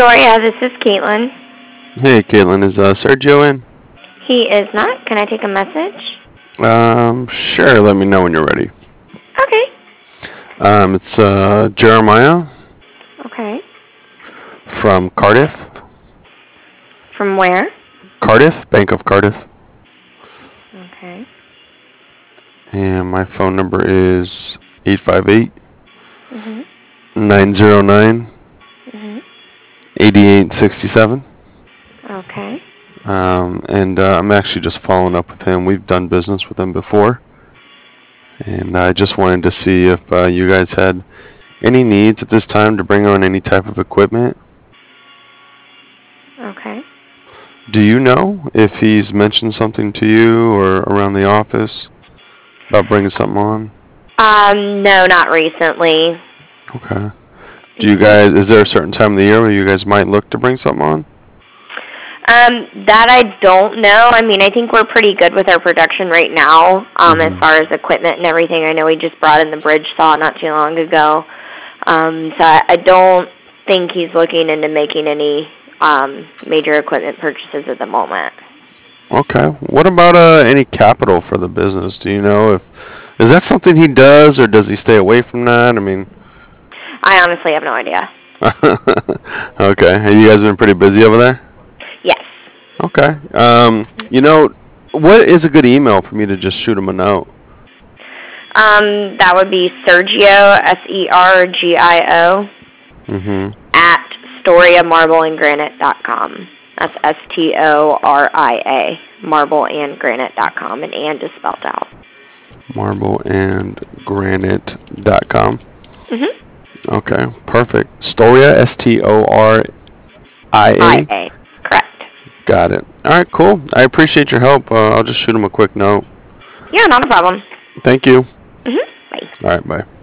Storia, this is Caitlin. Hey, Caitlin, is Sergio in? He is not. Can I take a message? Sure. Let me know when you're ready. Okay. It's Jeremiah Okay. from Cardiff. From where? Cardiff, Bank of Cardiff. Okay. And my phone number is 858 Mhm. 909 Mhm. 8867. Okay. And I'm actually just following up with him. We've done business with him before. And I just wanted to see if you guys had any needs at this time to bring on any type of equipment. Okay. Do you know if he's mentioned something to you or around the office about bringing something on? No, not recently. Okay. Is there a certain time of the year where you guys might look to bring something on? That I don't know. I mean, I think we're pretty good with our production right now, as far as equipment and everything. I know we just brought in the bridge saw not too long ago. So I don't think he's looking into making any major equipment purchases at the moment. Okay. What about any capital for the business? Do you know is that something he does, or does he stay away from that? I mean, I honestly have no idea. okay. Have you guys been pretty busy over there? Yes. Okay. What is a good email for me to just shoot him a note? That would be Sergio, Sergio, at StoriaMarbleandGranite.com. That's STORIA, marbleandgranite.com, and is spelled out. Marbleandgranite.com. Mhm. Okay, perfect. Storia, STORIA. IA. Correct. Got it. All right, cool. I appreciate your help. I'll just shoot him a quick note. Yeah, not a problem. Thank you. Mhm. Bye. All right, bye.